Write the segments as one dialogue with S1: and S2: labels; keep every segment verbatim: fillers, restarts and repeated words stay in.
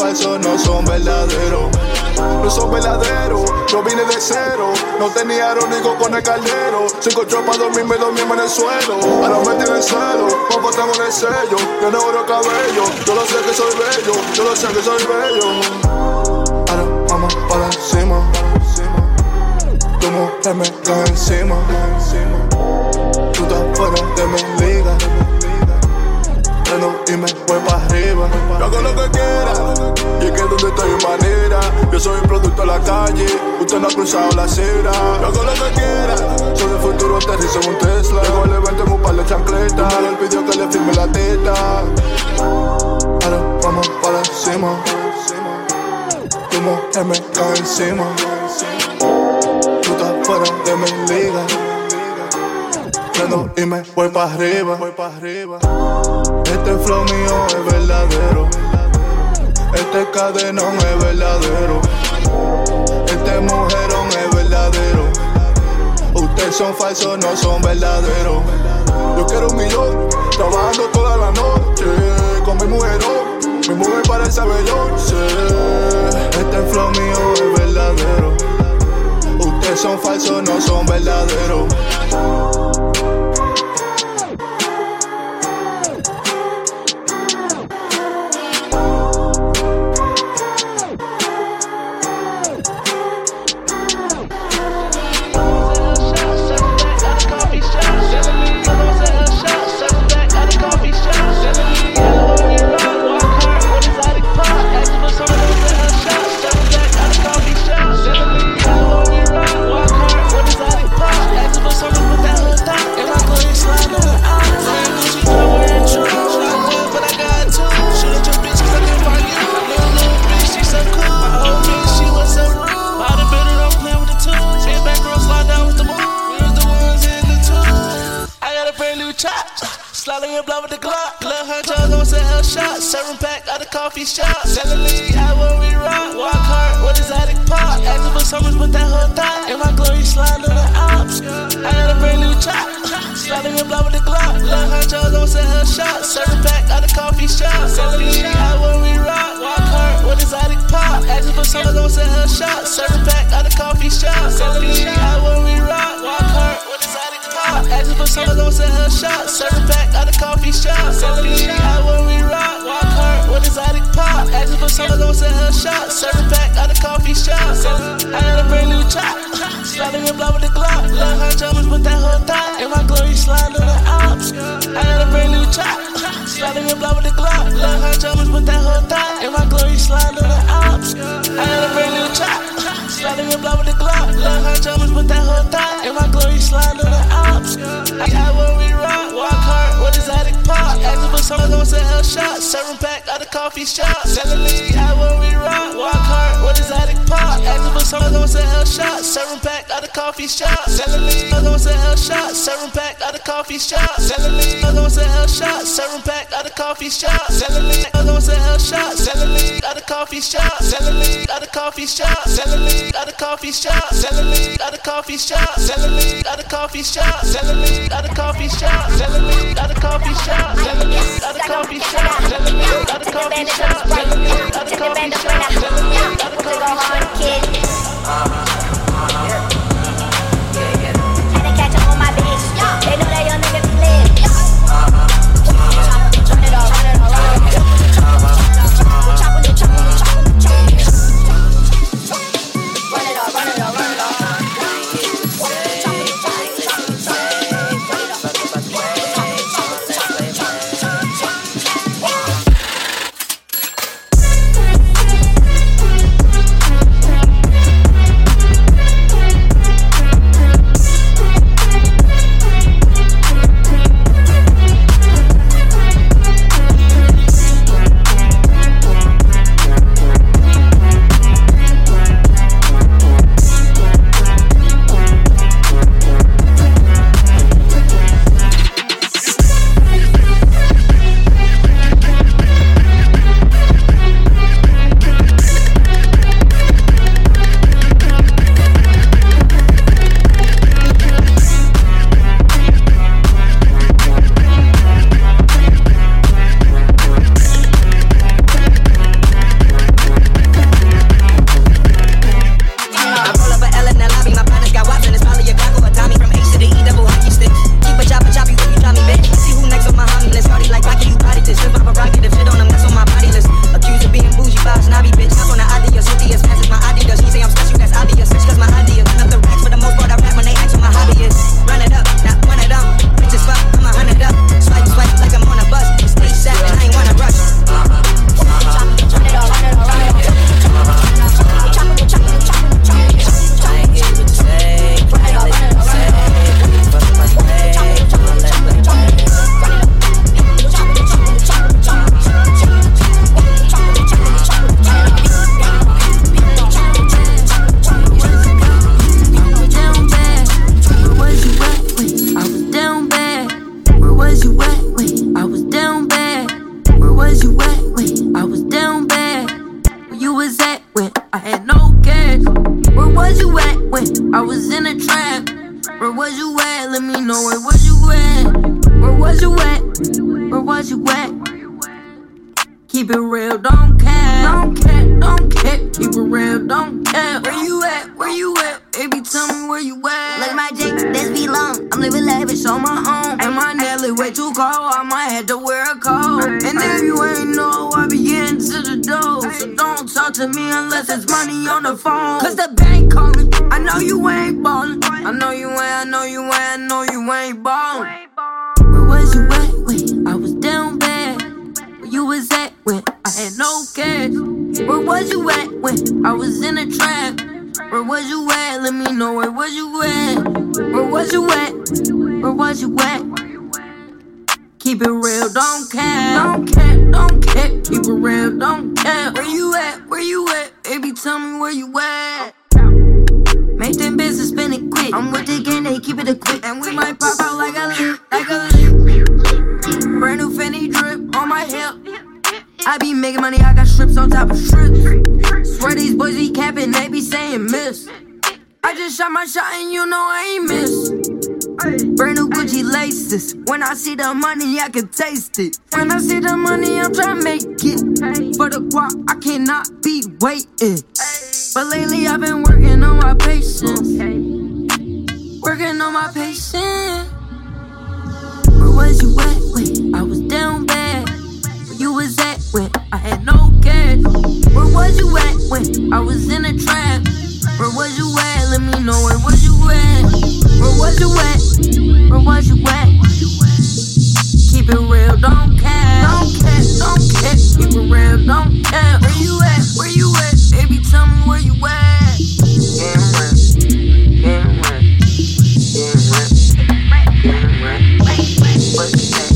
S1: falsos, no son verdaderos. No son verdaderos, yo vine de cero. No tenía arónico con el caldero. Cinco chopas, dormirme, dormirme en el suelo. Ahora me tienen celo, papá tengo en el sello. Yo no oro cabello, yo lo sé que soy bello. Yo lo sé que soy bello. Ahora vamos para encima. Tu mujer me cae encima. Tú estás fuera de mi liga. Y me voy pa' arriba. Yo hago lo que quiera, y es que donde estoy en manera. Yo soy un producto de la calle, usted no ha cruzado la acera. Yo hago lo que quiera, soy del futuro, aterrizo en un Tesla. Llego al evento en un par de chancletas. Me el pidió que le firme la teta. Ahora vamos para encima. Tu mujer me cae encima. Tú estás fuera de mi liga. Y me voy pa' arriba, voy pa' arriba. Este flow mío es verdadero. Este cadenón es verdadero. Este mujerón es verdadero. Ustedes son falsos, no son verdaderos. Yo quiero un millón, trabajando toda la noche con mi mujerón. Mi mujer parece Beyoncé. Este flow mío es verdadero. Ustedes son falsos, no son verdaderos.
S2: Sliding in blood with the Glock. Lil' Huncho gon' sell her shot. Seven pack out the coffee shop. Selling lead out when we rock. Walk hard with exotic pop. Asking for summers with that whole thought. In my glory slide to the ops. I got a brand new chop. Sliding in blood with the Glock. Lil' Huncho gon' sell her shot. Seven pack out the coffee shop. Selling lead out when we rock. Walk hard with exotic pop. Asking for summers gon' sell her shot. Seven pack out the coffee shop. Selling lead out when we rock. Walk hard with exotic pop. Asking for summers gon' sell her shot. Seven pack out the coffee shop. Selling lead out when we rock. Walk hard with exotic pop. Asking for summers gon' sell her shot. Seven pack out the coffee shop. I got a brand new chop. Sliding in blood with the Glock. Lil' Huncho with that whole thought. In my glory slide to the ops. I got a brand new chop. Sliding in blood with the Glock. Lil' Huncho with that whole thought. In my glory slide to the ops. I got a brand new chop. Sliding in blood with the Glock. Lil' Huncho with that whole thought. In my glory slide to the ops. I when we rock. Walk hard with exotic pop. Asking for someone gon' sell her shot. Seven pack out the coffee shop. Selling lead out when we rock. Walk hard with exotic pop. Asking for someone gon' sell her shot. Seven pack out the coffee shop. Selling lead gon' sell her shot. Seven pack out the coffee shop. Selling lead gon' sell her shot. Seven pack out the coffee shop. Selling lead gon' sell her shot. Selling lead out the coffee shop. Selling lead out the coffee shop. Selling lead out the coffee shop. Selling lead out the coffee shop. Selling lead out the coffee shop. Selling lead out the coffee shop. Selling lead out the coffee shop. Selling lead out the coffee shop. Selling lead out the coffee shop. Selling lead out the coffee shop. Selling lead out the coffee shop.
S3: And they catch up on my bitch. They know that young nigga be lit. Turn it off, turn it off, run it off. Chop on your chop on your chop on your chop. Run it off, run it off, run it off.
S4: Where was you at? Keep it real, don't care. Don't care, don't care. Keep it real, don't care. Where you at? Where you at? Baby, tell me where you at.
S5: Look, my Jake, this be long. I'm living lavish on my own.
S4: And my Nelly way too cold. I might have to wear a coat. And if you ain't know, I be getting to the door. So don't talk to me unless it's money on the phone. Cause the bank calling. I know you ain't ballin'. I know you ain't, I know you ain't, I know you ain't ballin'. Where was you at? Wait, I was down bad. Where you was at when I had no cash? Where was you at when I was in a trap? Where was you at? Let me know, where was you at? Where was you at? Where was you at? Keep it real, don't care. Don't care, don't care. Keep it real, don't care. Where you at? Where you at? Baby, tell me where you at. Make them business spin it quick. I'm with the game, they keep it a quick. And we might pop out like a lip, like a lip. Brand new Fendi drip on my hip. I be making money, I got strips on top of strips. Swear these boys be capping, they be saying miss. I just shot my shot and you know I ain't miss. Brand new Gucci laces. When I see the money, I can taste it. When I see the money, I'm tryna make it. For the guap, I cannot be waiting. But lately I've been working on my patience. Working on my patience. Where was you at? Wait, I was down bad. Where you was at when I had no cash? Where was you at when I was in a trap? Where was you at? Let me know, where was you at? Where was you at? Where was you at? Keep it real, don't care. Don't care, don't care. Keep it real, don't care. Where you at? Where you at? Baby, tell me where you at. Damn right. Damn right. Damn right. Damn right. What's that?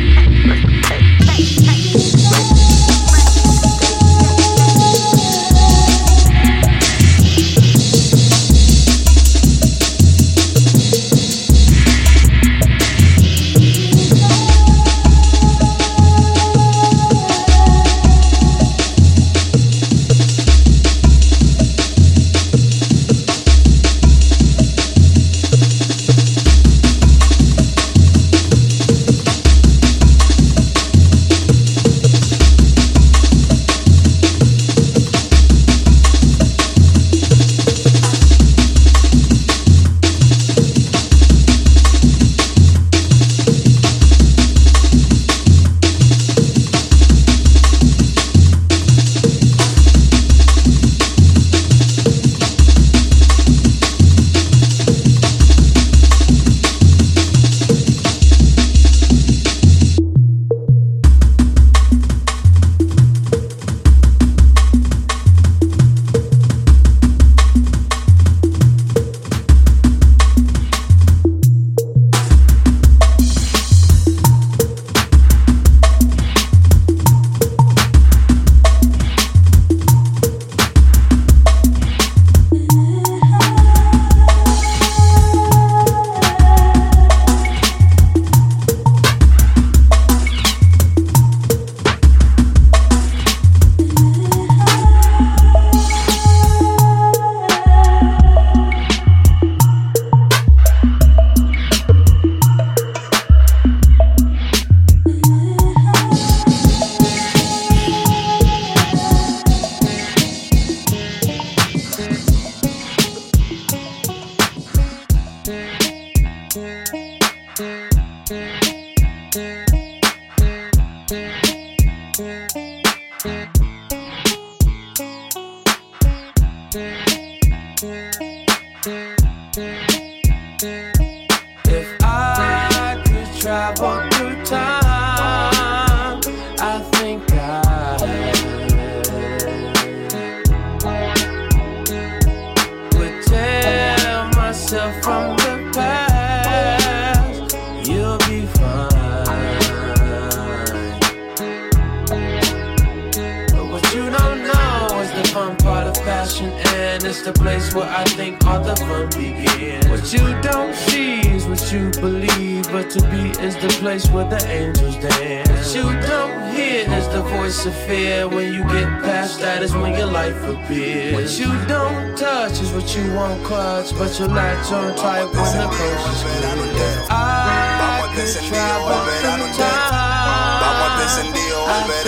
S2: But your latch on tight when the coast is clear. I could travel through time.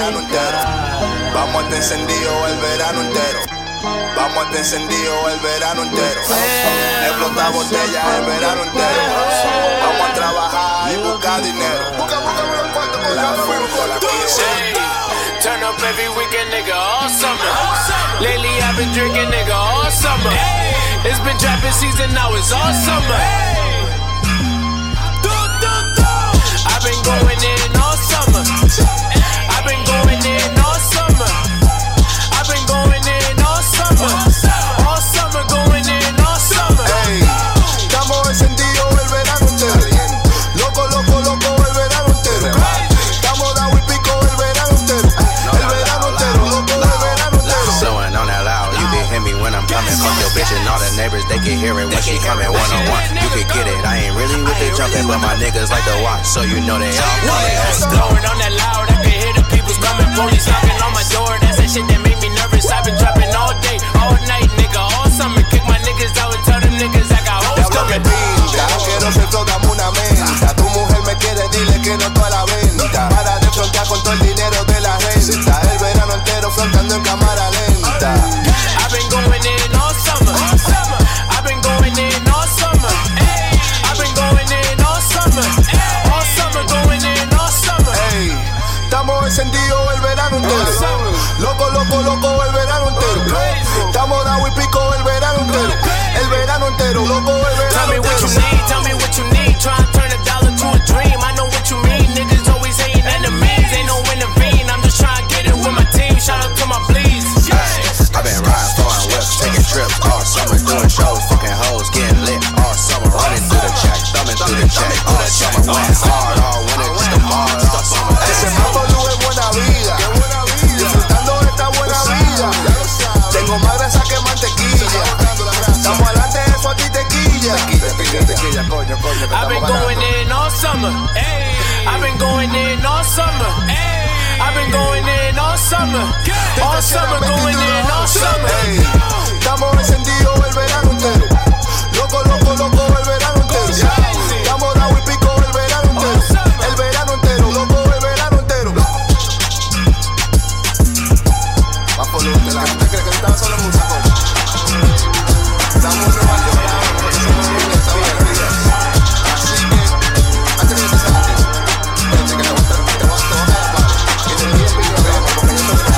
S1: verano entero. Vamos a estar encendido el verano entero. Vamos a estar encendido el verano entero. Explota botellas el verano entero. Vamos a trabajar y buscar dinero. Busca, busca los cuartos con la fuego, la
S3: turn up every weekend, nigga, all summer. Lately I've been drinking, nigga, all summer. It's been trapping season, now it's all summer. I've been going in all summer. I've been going in all summer. I've been going in all summer. All summer, going in all summer.
S1: Hey, estamos encendidos el verano entero. Loco, loco, loco, el verano entero. Estamos dado y pico el verano entero. El verano entero, loco, el verano entero.
S6: Blowing on that loud, you can hear me when I'm coming. Fuck your bitch and all the neighbors, they can hear it when she coming one on one. You can get it, I ain't really with the jumping, but my niggas like to watch, so you know they all coming.
S3: Blowing on that loud, I can hear the people's coming. Police knocking on my door, that's that shit that made me nervous. I've been dropping all day, all night, nigga, all summer. Kick my niggas out and tell them niggas I got hoes coming.
S1: Quiero ser todo, dame una menta. Tu mujer me quiere, dile que no toda la venta. Para de frontear con todo el dinero de la renta. El verano entero frontando en cámara lenta.
S3: I've been going in all summer. I've been going in all summer. I've been going in all summer. All summer, going in all summer.
S1: Ey, estamos encendidos el verano entero. Loco, loco, loco, el verano entero. Estamos dado y pico el verano entero. El verano entero, loco, el verano entero.
S3: Tell me what you need, tell me what you need. Try and turn a dollar to a dream. I know what you mean. Niggas always hating enemies. Ain't no intervene. I'm just trying to get it with my team. Shout out to my please.
S6: I've been riding, throwing whips, taking trips all summer, doing shows, fucking hoes, getting lit all summer, running through the check, thumbing through the check all summer, went hard all winter, just the bars all summer.
S1: Ese Mambo Blue es buena vida, disfrutando de esta buena vida. Tengo más grasa que mantequilla. Estamos adelante, eso a ti te quilla.
S3: I've been going in all summer. I've been going in all summer. I've been going in all summer. All summer, going in all summer.
S1: Estamos encendidos el verano entero. Loco, loco, loco, el verano entero. Estamos dado y pico el verano entero. El verano entero, loco, el verano entero. Va por lo que la gente cree que estaba solo en música. Estamos en Nueva York ahora, porque somos bien establecidos. Así que, antes de que se salga, pensé que te voy a estar, te voy a estar, que te voy a pedir el programa, porque yo soy de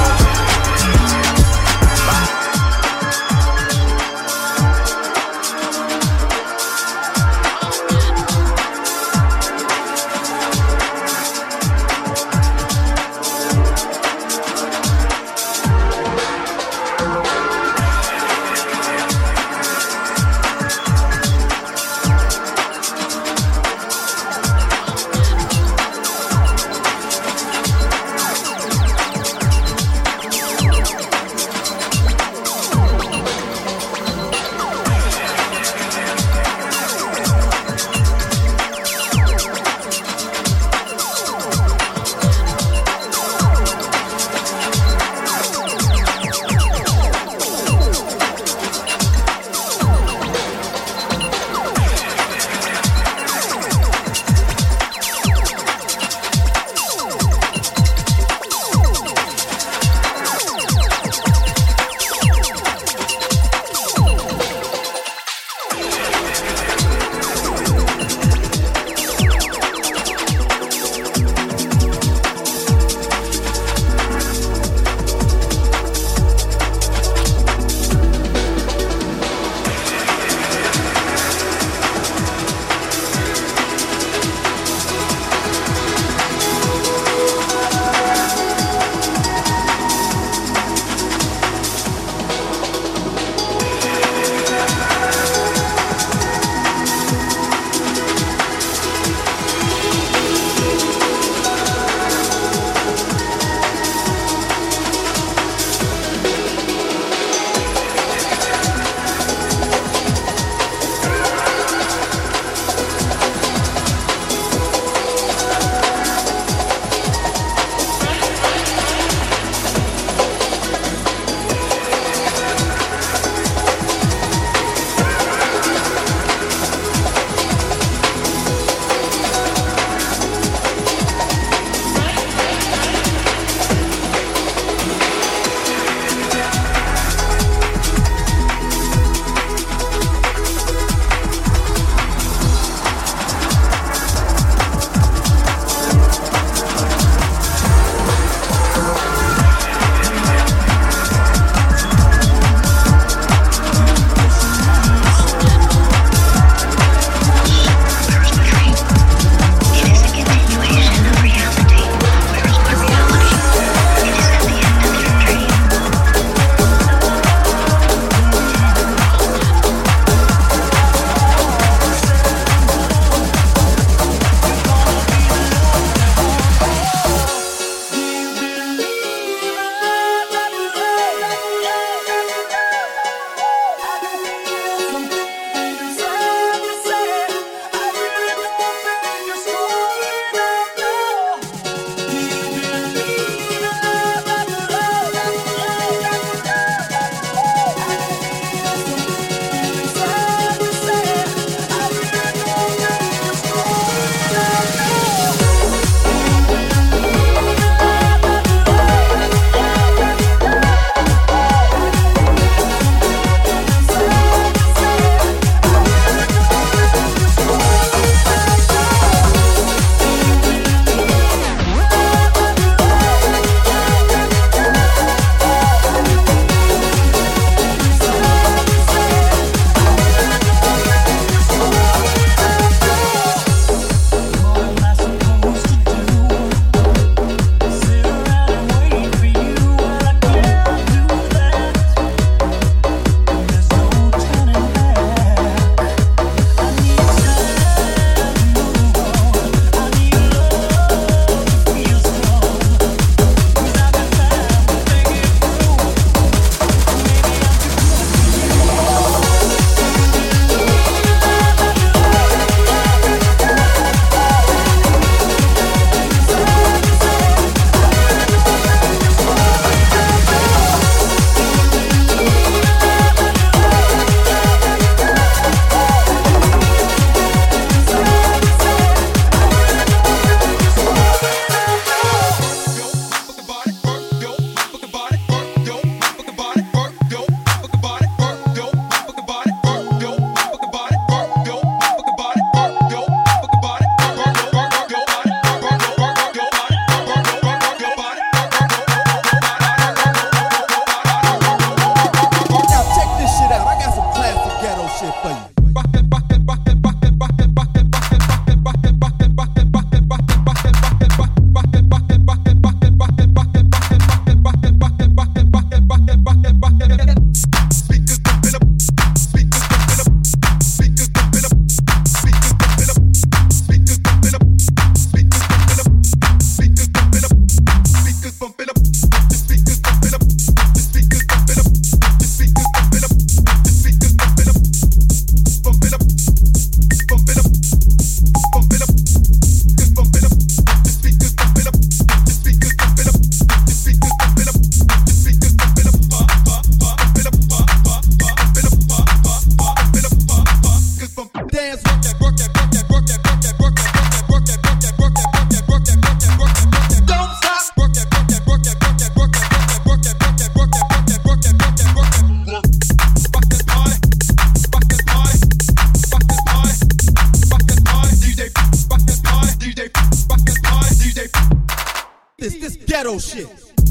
S7: this, this ghetto shit.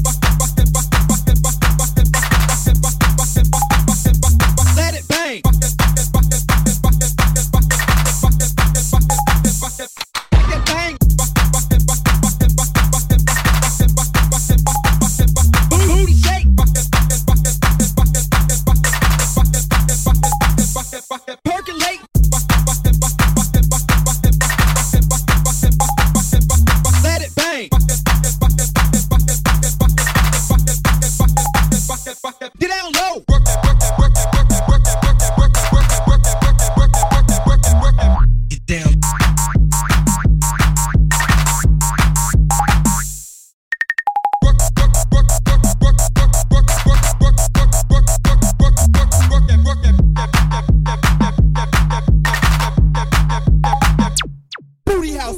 S7: Let it bang. Get bang. Booty shake. Percolate. Let it bang. Get down low. Get down. Booty house.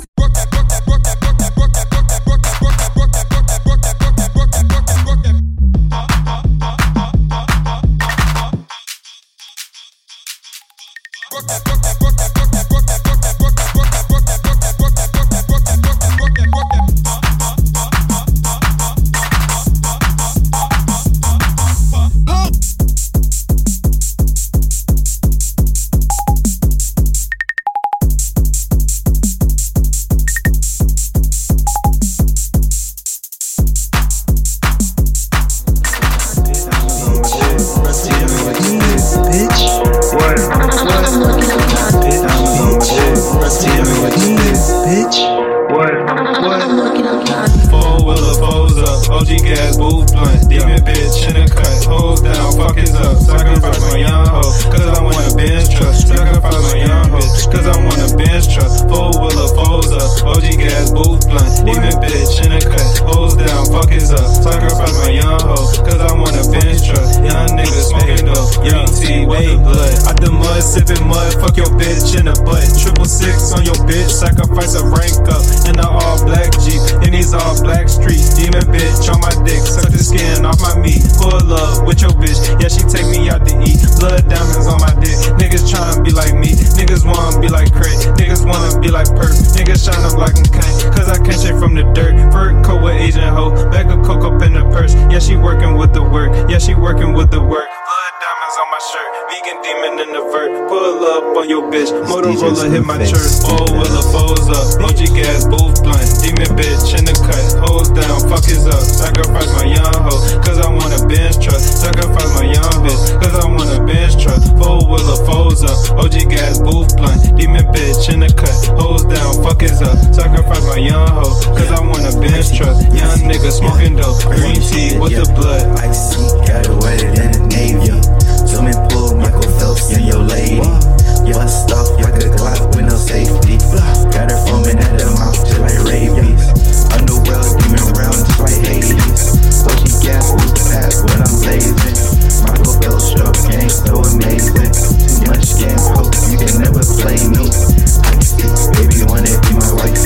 S8: Motorola hit my church, four wheeler foes up. O G gas, booth blunt, demon bitch in the cut, hose down, fuck is up. Sacrifice my young hoe, cause I want a Benz truck. Sacrifice my young bitch, cause I want a Benz truck. Four wheeler foes up, O G gas, booth blunt, demon bitch in the cut, hose down, fuck is up. Sacrifice my young hoe, cause I want a Benz truck. Young nigga smoking dope, green tea with the blood.
S9: Icy, got it wetter than the Navy. Swimming pool, Michael Phelps and your lady. Bust off like a Glock with no safety. Got her foaming at the mouth just like rabies. Underworld demon round just like Hades. So she gas with the pass when I'm blazing. Michael Phelps stroke game so amazing. Too much game hope, you can never play me. Icy, baby wanna be my wife.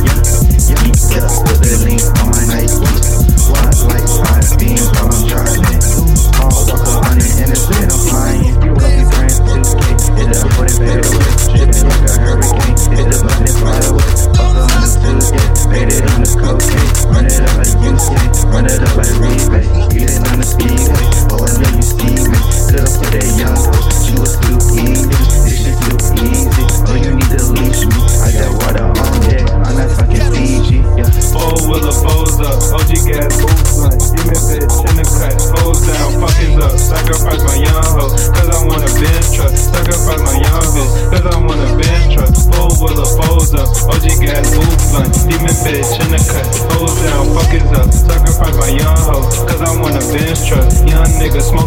S9: Geeked up with the link on my Nike. Wide lights, high beams while I'm driving. All walk a hundred in the bed, I'm flying. Puppy brand two K, hit it up for the bed. Dripping like a hurricane, hit the button and fly away. Fuck her on the Tuesday, made it on the cocaine. Run it up like U C, run it up like rebate. Get it on the speedway, oh I know you see me. Could have put that young hoe, she was too easy. This shit too easy, oh you need to leash me. I got water on deck, I'm not fucking Fiji. Yeah.
S8: Four wheeler foes up, O G gas, booth blunt, demon bitch in the cut, hose down, fuck is up. Sacrifice my young hoe, cause I want a Benz truck. Sacrifice my young bitch, cause I want a Benz truck. Four wheeler foes up, O G gas, booth blunt, demon bitch in the cut, hose down, fuck is up. Sacrifice my young hoe, cause I want a Benz truck. Young nigga smoke